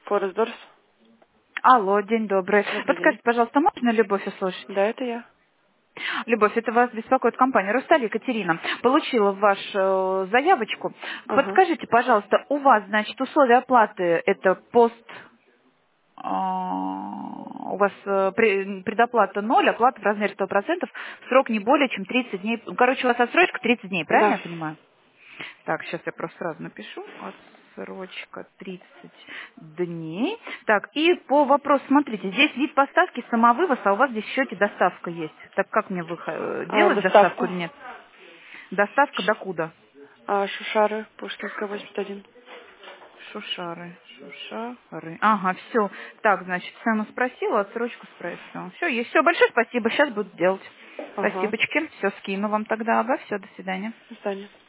Форест Дорс. Алло, день добрый. Добрый день. Подскажите, пожалуйста, можно Любовь услышать? Да, это я. Любовь, это вас беспокоит компания Русталь Екатерина. Получила вашу заявочку. Ага. Подскажите, пожалуйста, у вас, значит, условия оплаты это у вас предоплата 0, оплата в размере 100%, срок не более чем 30 дней. Короче, у вас отсрочка 30 дней, правильно Да. я понимаю? Так, сейчас я просто сразу напишу. Отсрочка 30 дней. Так, и по вопросу, смотрите, здесь вид поставки самовывоз, а у вас здесь в счете доставка есть. Так как мне делать доставку Доставку. или нет? Доставка докуда? Шушары, Пушкинская, 81. Шушары. Шушары. Ага, все. Так, значит, Сэма спросила, отсрочку спросила. Все, есть. Все, большое спасибо. Сейчас буду делать. Ага. Спасибочки. Все, скину вам тогда. Ага, все, до свидания. До свидания.